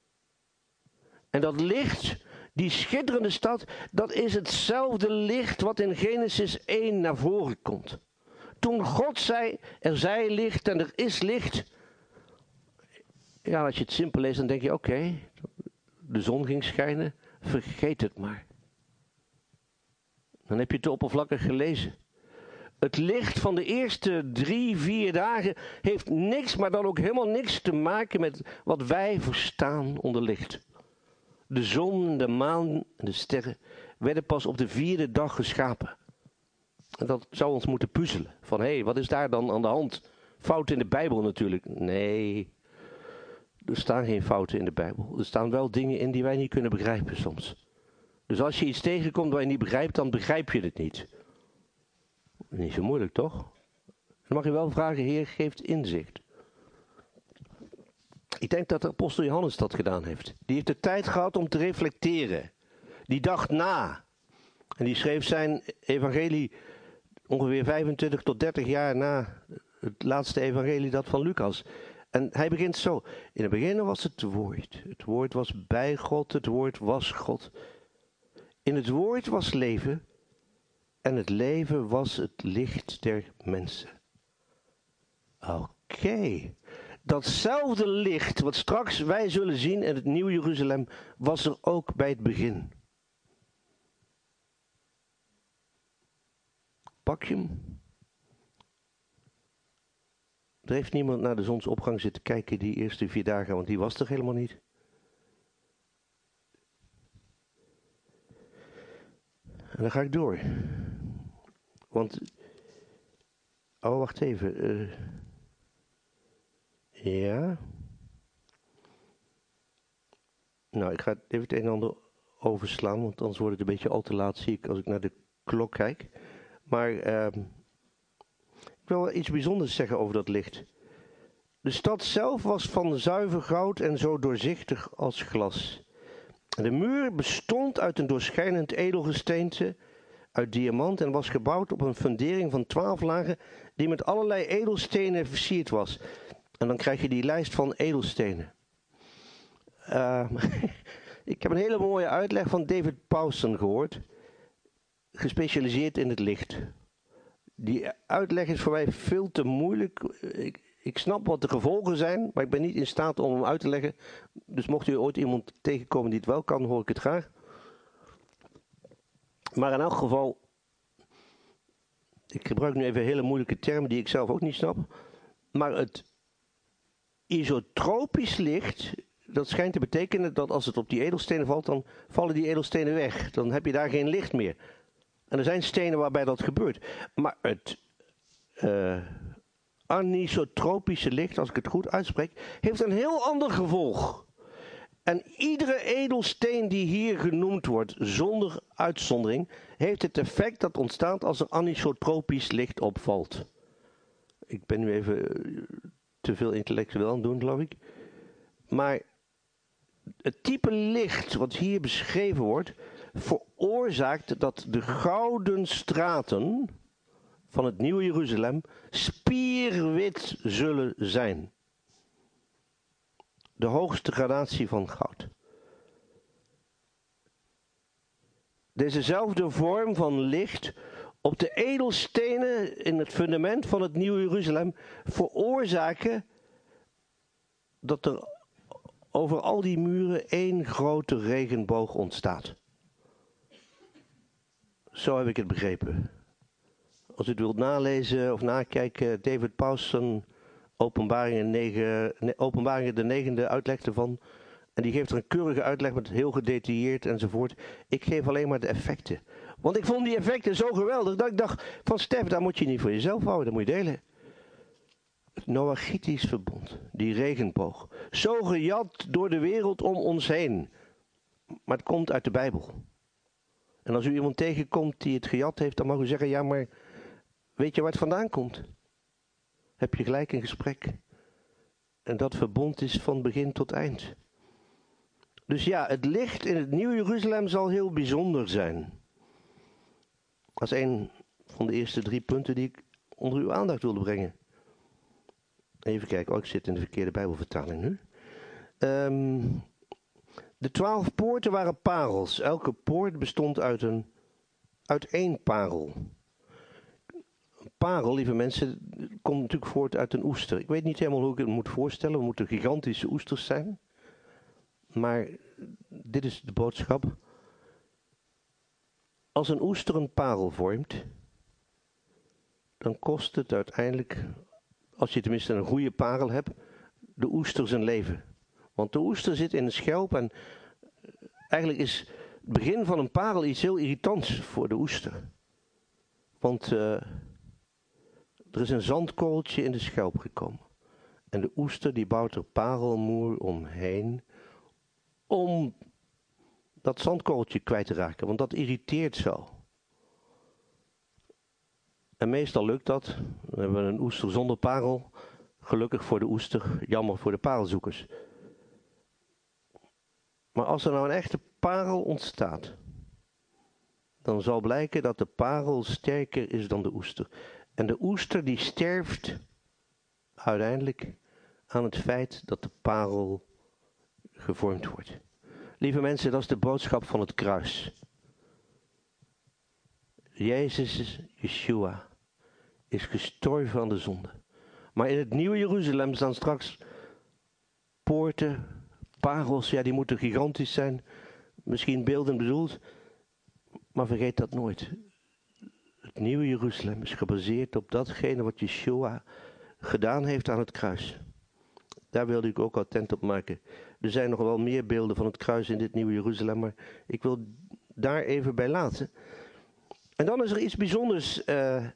En dat licht, die schitterende stad, dat is hetzelfde licht wat in Genesis één naar voren komt. Toen God zei, er zij licht en er is licht. Ja, als je het simpel leest, dan denk je, oké, okay, de zon ging schijnen, vergeet het maar. Dan heb je het te oppervlakkig gelezen. Het licht van de eerste drie, vier dagen heeft niks, maar dan ook helemaal niks te maken met wat wij verstaan onder licht. De zon, de maan en de sterren werden pas op de vierde dag geschapen. En dat zou ons moeten puzzelen. Van, hé, hey, wat is daar dan aan de hand? Fout in de Bijbel natuurlijk. Nee, er staan geen fouten in de Bijbel. Er staan wel dingen in die wij niet kunnen begrijpen soms. Dus als je iets tegenkomt waar je niet begrijpt, dan begrijp je het niet. Niet zo moeilijk, toch? Dan mag je wel vragen, Heer, geeft inzicht. Ik denk dat de apostel Johannes dat gedaan heeft. Die heeft de tijd gehad om te reflecteren. Die dacht na. En die schreef zijn evangelie ongeveer vijfentwintig tot dertig jaar na het laatste evangelie, dat van Lucas. En hij begint zo. In het begin was het woord. Het woord was bij God, het woord was God. In het woord was leven. En het leven was het licht der mensen. Oké. Okay. Datzelfde licht wat straks wij zullen zien in het Nieuw Jeruzalem was er ook bij het begin. Pak je hem? Er heeft niemand naar de zonsopgang zitten kijken die eerste vier dagen, want die was er helemaal niet. En dan ga ik door. Want, oh wacht even. Uh, ja. Nou, ik ga even het een en ander overslaan, want anders wordt het een beetje al te laat, zie ik, als ik naar de klok kijk. Maar uh, ik wil wel iets bijzonders zeggen over dat licht. De stad zelf was van zuiver goud en zo doorzichtig als glas. En de muur bestond uit een doorschijnend edelgesteente, uit diamant, en was gebouwd op een fundering van twaalf lagen, die met allerlei edelstenen versierd was. En dan krijg je die lijst van edelstenen. Uh, ik heb een hele mooie uitleg van David Powson gehoord, gespecialiseerd in het licht. Die uitleg is voor mij veel te moeilijk. Ik, ik snap wat de gevolgen zijn, maar ik ben niet in staat om hem uit te leggen. Dus mocht u ooit iemand tegenkomen die het wel kan, hoor ik het graag. Maar in elk geval, ik gebruik nu even hele moeilijke termen die ik zelf ook niet snap. Maar het isotropisch licht, dat schijnt te betekenen dat als het op die edelstenen valt, dan vallen die edelstenen weg. Dan heb je daar geen licht meer. En er zijn stenen waarbij dat gebeurt. Maar het uh, anisotropische licht, als ik het goed uitspreek, heeft een heel ander gevolg. En iedere edelsteen die hier genoemd wordt, zonder uitzondering, heeft het effect dat ontstaat als er anisotropisch licht opvalt. Ik ben nu even te veel intellectueel aan het doen, geloof ik. Maar het type licht wat hier beschreven wordt, veroorzaakt dat de gouden straten van het Nieuwe Jeruzalem spierwit zullen zijn. De hoogste gradatie van goud. Dezezelfde vorm van licht op de edelstenen in het fundament van het Nieuwe Jeruzalem veroorzaken dat er over al die muren één grote regenboog ontstaat. Zo heb ik het begrepen. Als u het wilt nalezen of nakijken, David Powson, Openbaringen, negen, Openbaringen de negende uitleg ervan. En die geeft er een keurige uitleg met heel gedetailleerd enzovoort. Ik geef alleen maar de effecten. Want ik vond die effecten zo geweldig dat ik dacht van Stef, daar moet je niet voor jezelf houden, dat moet je delen. Het Noachitisch verbond, die regenboog. Zo gejat door de wereld om ons heen. Maar het komt uit de Bijbel. En als u iemand tegenkomt die het gejat heeft, dan mag u zeggen, ja maar weet je waar het vandaan komt? Heb je gelijk in gesprek. En dat verbond is van begin tot eind. Dus ja, het licht in het Nieuwe Jeruzalem zal heel bijzonder zijn. Dat is een van de eerste drie punten die ik onder uw aandacht wilde brengen. Even kijken, oh ik zit in de verkeerde Bijbelvertaling nu. Um, De twaalf poorten waren parels. Elke poort bestond uit, een, uit één parel. Een parel, lieve mensen, komt natuurlijk voort uit een oester. Ik weet niet helemaal hoe ik het moet voorstellen. We moeten gigantische oesters zijn. Maar dit is de boodschap. Als een oester een parel vormt, dan kost het uiteindelijk, als je tenminste een goede parel hebt, de oester zijn leven. Want de oester zit in een schelp en eigenlijk is het begin van een parel iets heel irritants voor de oester. Want uh, er is een zandkorreltje in de schelp gekomen. En de oester die bouwt er parelmoer omheen om dat zandkorreltje kwijt te raken. Want dat irriteert zo. En meestal lukt dat. Dan hebben we een oester zonder parel. Gelukkig voor de oester, jammer voor de parelzoekers. Maar als er nou een echte parel ontstaat, dan zal blijken dat de parel sterker is dan de oester. En de oester die sterft uiteindelijk aan het feit dat de parel gevormd wordt. Lieve mensen, dat is de boodschap van het kruis. Jezus, Yeshua, is gestorven aan de zonde. Maar in het nieuwe Jeruzalem staan straks poorten, parels, ja die moeten gigantisch zijn. Misschien beeldend bedoeld, maar vergeet dat nooit. Het nieuwe Jeruzalem is gebaseerd op datgene wat Yeshua gedaan heeft aan het kruis. Daar wilde ik ook attent op maken. Er zijn nog wel meer beelden van het kruis in dit nieuwe Jeruzalem, maar ik wil daar even bij laten. En dan is er iets bijzonders uh,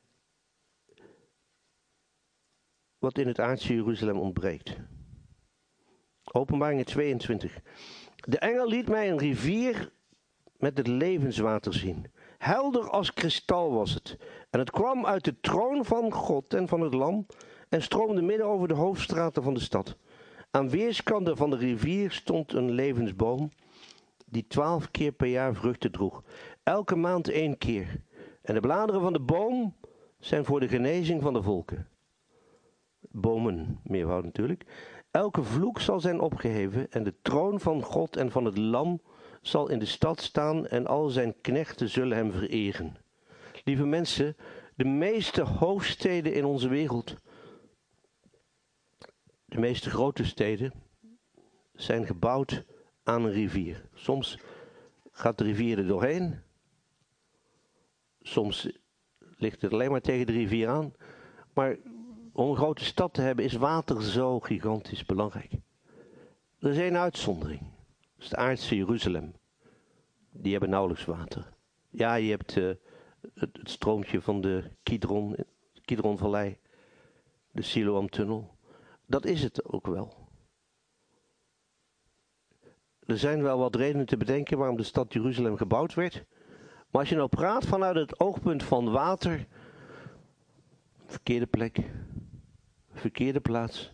wat in het aardse Jeruzalem ontbreekt. Openbaring tweeëntwintig. De engel liet mij een rivier met het levenswater zien. Helder als kristal was het. En het kwam uit de troon van God en van het Lam en stroomde midden over de hoofdstraten van de stad. Aan weerskanten van de rivier stond een levensboom die twaalf keer per jaar vruchten droeg. Elke maand één keer. En de bladeren van de boom zijn voor de genezing van de volken. Bomen, meervoud natuurlijk. Elke vloek zal zijn opgeheven en de troon van God en van het Lam zal in de stad staan en al zijn knechten zullen hem vereren. Lieve mensen, de meeste hoofdsteden in onze wereld, de meeste grote steden, zijn gebouwd aan een rivier. Soms gaat de rivier er doorheen. Soms ligt het alleen maar tegen de rivier aan. Maar om een grote stad te hebben is water zo gigantisch belangrijk. Er is één uitzondering. Dat is het aardse Jeruzalem. Die hebben nauwelijks water. Ja, je hebt uh, het, het stroompje van de Kidron, Kidronvallei, de Siloam-tunnel. Dat is het ook wel. Er zijn wel wat redenen te bedenken waarom de stad Jeruzalem gebouwd werd. Maar als je nou praat vanuit het oogpunt van water, verkeerde plek, verkeerde plaats.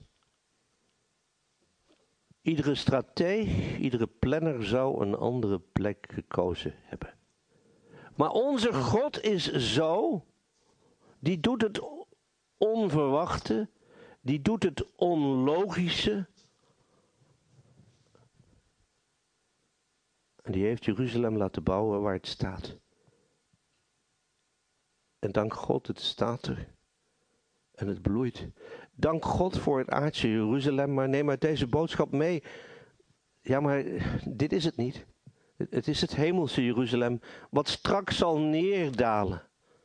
Iedere strateeg, iedere planner zou een andere plek gekozen hebben. Maar onze God is zo, die doet het onverwachte, die doet het onlogische. En die heeft Jeruzalem laten bouwen waar het staat. En dank God, het staat er. En het bloeit. Dank God voor het aardse Jeruzalem, maar neem uit deze boodschap mee. Ja, maar dit is het niet. Het is het hemelse Jeruzalem, wat straks zal neerdalen.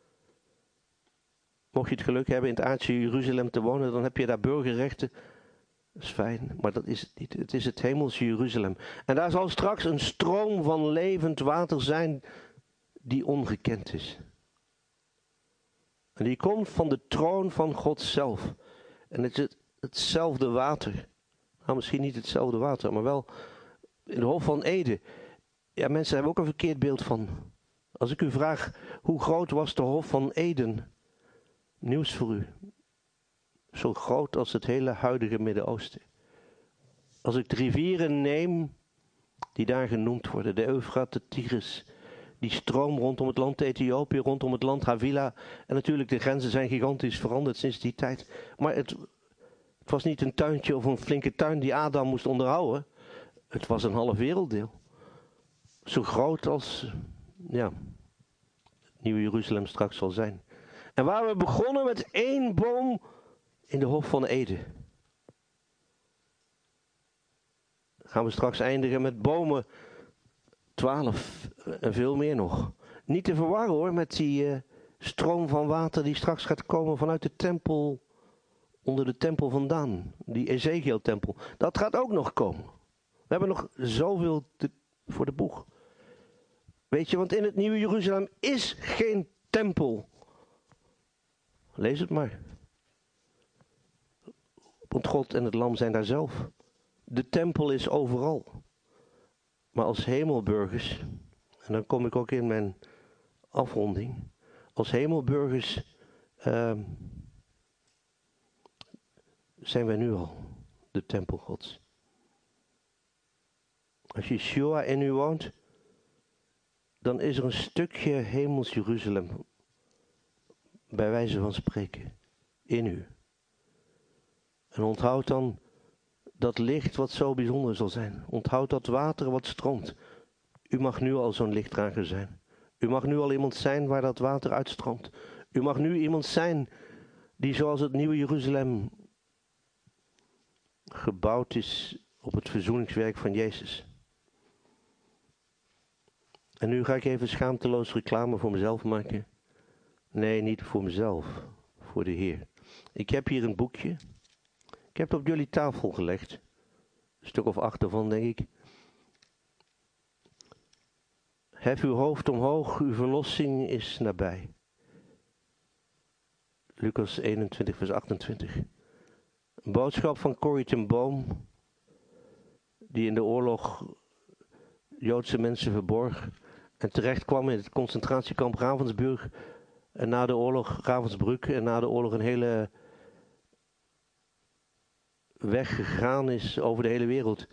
Mocht je het geluk hebben in het aardse Jeruzalem te wonen, dan heb je daar burgerrechten. Dat is fijn, maar dat is het niet. Het is het hemelse Jeruzalem. En daar zal straks een stroom van levend water zijn die ongekend is. En die komt van de troon van God zelf. En het is het, hetzelfde water. Nou, misschien niet hetzelfde water, maar wel in de Hof van Eden. Ja, mensen hebben ook een verkeerd beeld van. Als ik u vraag, hoe groot was de Hof van Eden? Nieuws voor u. Zo groot als het hele huidige Midden-Oosten. Als ik de rivieren neem die daar genoemd worden, de Eufraat, de Tigris, die stroom rondom het land Ethiopië, rondom het land Havila. En natuurlijk, de grenzen zijn gigantisch veranderd sinds die tijd. Maar het, het was niet een tuintje of een flinke tuin die Adam moest onderhouden. Het was een half werelddeel. Zo groot als, ja, het Nieuwe Jeruzalem straks zal zijn. En waar we begonnen met één boom in de Hof van Eden, gaan we straks eindigen met bomen, twaalf en veel meer nog. Niet te verwarren hoor, met die uh, stroom van water die straks gaat komen vanuit de tempel, onder de tempel vandaan. Die Ezekiel-tempel. Dat gaat ook nog komen. We hebben nog zoveel te, voor de boeg. Weet je, want in het Nieuwe Jeruzalem is geen tempel. Lees het maar. Want God en het Lam zijn daar zelf. De tempel is overal. Maar als hemelburgers, en dan kom ik ook in mijn afronding. Als hemelburgers uh, zijn wij nu al de tempel Gods. Als Yeshua in u woont, dan is er een stukje hemels Jeruzalem, bij wijze van spreken, in u. En onthoud dan dat licht wat zo bijzonder zal zijn. Onthoud dat water wat stroomt. U mag nu al zo'n lichtdrager zijn. U mag nu al iemand zijn waar dat water uitstroomt. U mag nu iemand zijn die zoals het Nieuwe Jeruzalem gebouwd is op het verzoeningswerk van Jezus. En nu ga ik even schaamteloos reclame voor mezelf maken. Nee, niet voor mezelf, voor de Heer. Ik heb hier een boekje. Ik heb het op jullie tafel gelegd. Een stuk of acht ervan, denk ik. Hef uw hoofd omhoog, uw verlossing is nabij. Lucas eenentwintig, vers achtentwintig. Een boodschap van Corrie ten Boom, die in de oorlog Joodse mensen verborg en terecht kwam in het concentratiekamp Ravensbrück en na de oorlog Ravensbrück en na de oorlog een hele weg gegaan is over de hele wereld.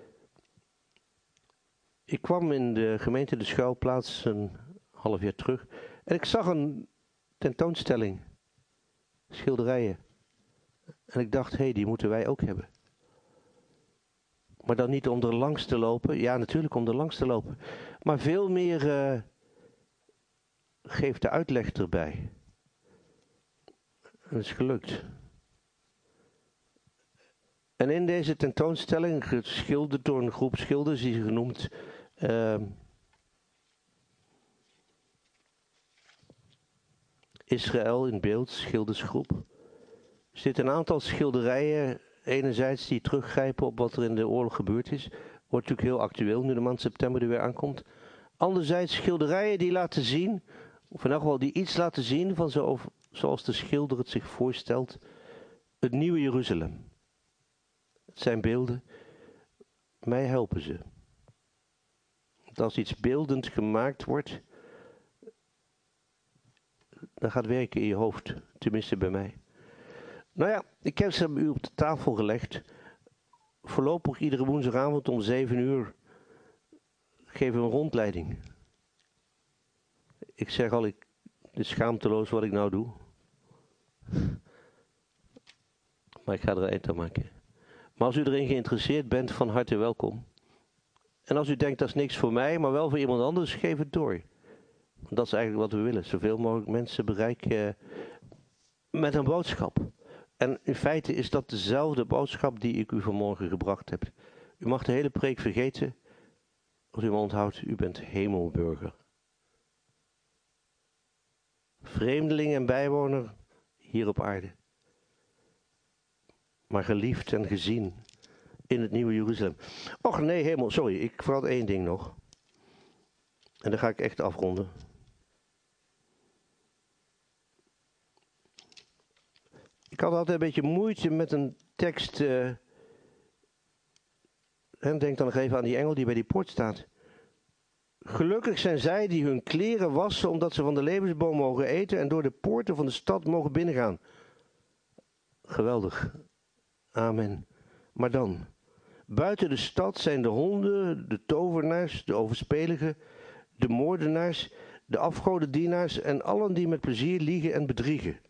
Ik kwam in de gemeente De Schuilplaats een half jaar terug en ik zag een tentoonstelling, schilderijen. En ik dacht, hé, hey, die moeten wij ook hebben. Maar dan niet om er langs te lopen. Ja, natuurlijk om er langs te lopen. Maar veel meer uh, geeft de uitleg erbij. En dat is gelukt. En in deze tentoonstelling, geschilderd door een groep schilders, die genoemd uh, Israël in beeld, schildersgroep. Er zitten een aantal schilderijen, enerzijds die teruggrijpen op wat er in de oorlog gebeurd is. Wordt natuurlijk heel actueel nu de maand september er weer aankomt. Anderzijds schilderijen die laten zien, of in elk geval die iets laten zien van zo, zoals de schilder het zich voorstelt, het nieuwe Jeruzalem. Het zijn beelden, mij helpen ze. Want als iets beeldend gemaakt wordt, dan gaat werken in je hoofd, tenminste bij mij. Nou ja, ik heb ze u op de tafel gelegd. Voorlopig iedere woensdagavond om zeven uur geven we een rondleiding. Ik zeg al, ik, het is schaamteloos wat ik nou doe. Maar ik ga er een eind aan maken. Maar als u erin geïnteresseerd bent, van harte welkom. En als u denkt, dat is niks voor mij, maar wel voor iemand anders, geef het door. Want dat is eigenlijk wat we willen. Zoveel mogelijk mensen bereiken met een boodschap. En in feite is dat dezelfde boodschap die ik u vanmorgen gebracht heb. U mag de hele preek vergeten. Als u me onthoudt, u bent hemelburger. Vreemdeling en bijwoner hier op aarde. Maar geliefd en gezien in het nieuwe Jeruzalem. Och nee, hemel, sorry, ik vergat één ding nog. En dan ga ik echt afronden. Ik had altijd een beetje moeite met een tekst. Uh, en denk dan nog even aan die engel die bij die poort staat. Gelukkig zijn zij die hun kleren wassen, omdat ze van de levensboom mogen eten en door de poorten van de stad mogen binnengaan. Geweldig. Amen. Maar dan, buiten de stad zijn de honden, de tovenaars, de overspeligen, de moordenaars, de afgodendienaars en allen die met plezier liegen en bedriegen.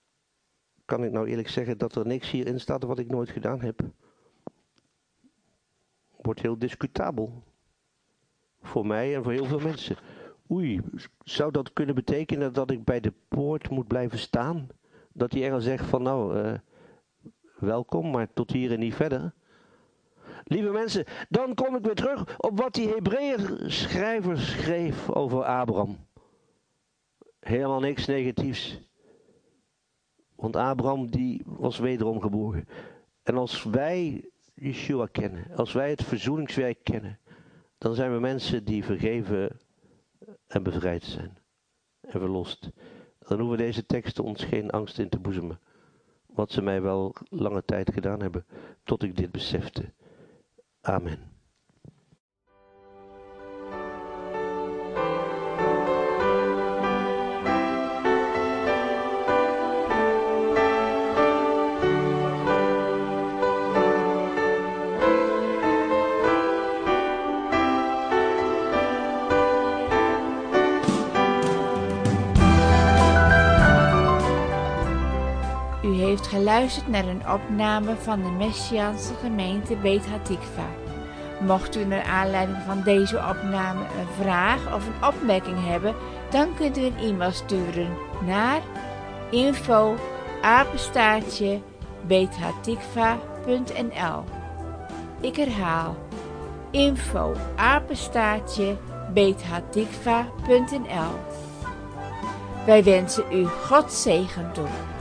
Kan ik nou eerlijk zeggen dat er niks hierin staat wat ik nooit gedaan heb? wordt heel discutabel. Voor mij en voor heel veel mensen. Oei, zou dat kunnen betekenen dat ik bij de poort moet blijven staan? Dat die engel zegt van nou, uh, welkom, maar tot hier en niet verder. Lieve mensen, dan kom ik weer terug op wat die Hebreeër schrijver schreef over Abraham. Helemaal niks negatiefs. Want Abraham die was wederom geboren. En als wij Yeshua kennen, als wij het verzoeningswerk kennen, dan zijn we mensen die vergeven en bevrijd zijn. En verlost. Dan hoeven deze teksten ons geen angst in te boezemen. Wat ze mij wel lange tijd gedaan hebben, tot ik dit besefte. Amen. U heeft geluisterd naar een opname van de Messiaanse gemeente Beit Hatikva. Mocht u naar aanleiding van deze opname een vraag of een opmerking hebben, dan kunt u een e-mail sturen naar info apenstaartje beithatikva punt n l. Ik herhaal info apenstaartje beithatikva punt n l. Wij wensen u Gods zegen toe.